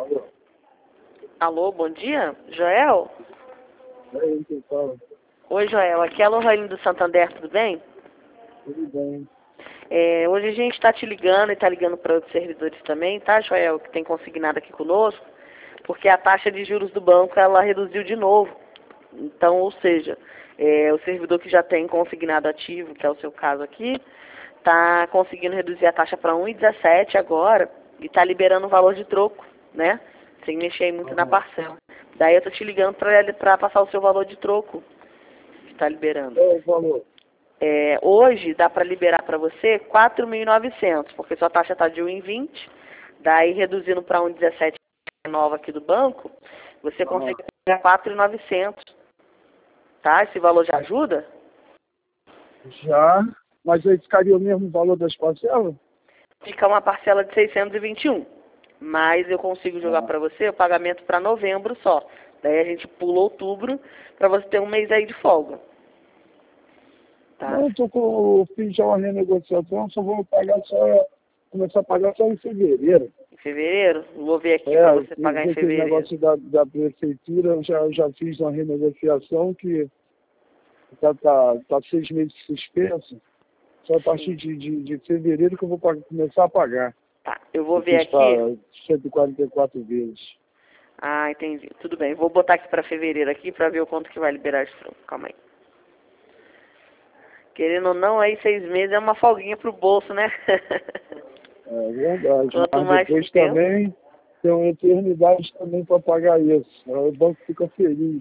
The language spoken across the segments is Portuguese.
Alô, bom dia? Joel? Aí, quem fala? Oi, Joel. Aqui é a Lohane do Santander, tudo bem? Tudo bem. Hoje a gente está te ligando e está ligando para outros servidores também, tá, Joel, que tem consignado aqui conosco, porque a taxa de juros do banco, ela reduziu de novo. Então, ou seja, o servidor que já tem consignado ativo, que é o seu caso aqui, está conseguindo reduzir a taxa para 1,17 agora e está liberando o valor de troco, né? Sem mexer muito na parcela. Daí eu tô te ligando para passar o seu valor de troco que está liberando. Qual é o valor? Hoje dá para liberar para você 4.900, porque sua taxa está de 1,20, daí reduzindo para 1,17 nova aqui do banco, você consegue pegar 4.900, tá? Esse valor já ajuda? Já, mas aí ficaria o mesmo valor das parcelas? Fica uma parcela de 621, mas eu consigo jogar para você o pagamento para novembro só. Daí a gente pula outubro para você ter um mês aí de folga. Tá? Não, eu fiz já uma renegociação, só vou pagar começar a pagar só em fevereiro. Em fevereiro? Vou ver aqui para você pagar em fevereiro. Negócio da prefeitura, eu já fiz uma renegociação que tá 6 meses suspenso. Só a partir de fevereiro que eu vou começar a pagar. Tá, eu vou ver aqui. 144 vezes. Ah, entendi. Tudo bem. Vou botar aqui para fevereiro aqui para ver o quanto que vai liberar de troco. Calma aí. Querendo ou não, aí 6 meses é uma folguinha pro bolso, né? É verdade. Quanto Mas mais depois tempo... também tem uma eternidade também para pagar isso. O banco fica feliz.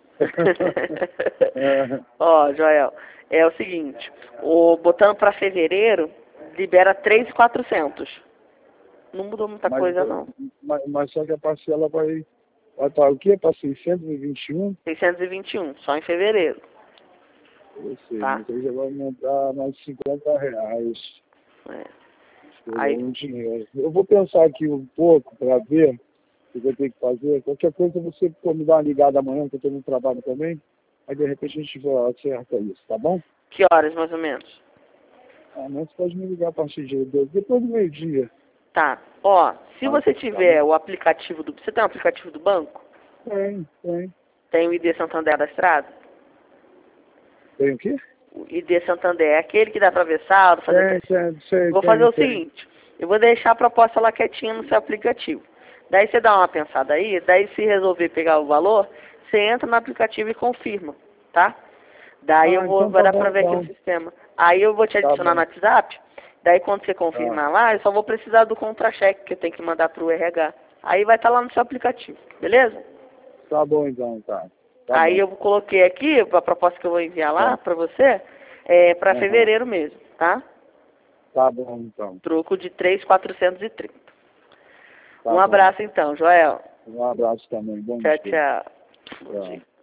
Ó, Joel, é o seguinte, botando para fevereiro, libera 3.400. Não mudou muita coisa, não. Mas só que a parcela vai estar o quê? Para 621? 621, só em fevereiro. Eu sei, Tá? mas aí já vai aumentar mais R$50. Aí... Um dinheiro. Eu vou pensar aqui um pouco para ver o que eu tenho que fazer. Qualquer coisa você me dá uma ligada amanhã, que eu estou no trabalho também. Aí de repente a gente acerta isso, tá bom? Que horas, mais ou menos? Amanhã você pode me ligar a partir depois do meio-dia. Tá. Ó, se você tiver o aplicativo do... Você tem um aplicativo do banco? Tem. Tem o ID Santander cadastrado? Tem o quê? O ID Santander é aquele que dá para ver saldo, fazer... Vou fazer o seguinte, eu vou deixar a proposta lá quietinha no seu aplicativo. Daí você dá uma pensada aí, daí se resolver pegar o valor, você entra no aplicativo e confirma, tá? Daí então vai dar para ver aqui no sistema. Aí eu vou te adicionar no WhatsApp, daí quando você confirmar lá, eu só vou precisar do contra-cheque que eu tenho que mandar pro RH. Aí vai estar lá no seu aplicativo, beleza? Tá bom então, tá. Aí eu coloquei aqui, a proposta que eu vou enviar lá para você, para fevereiro mesmo, tá? Tá bom então. Troco de 3.430. Um abraço então, Joel. Um abraço também. Bom dia. Tchau, tchau. Bom dia.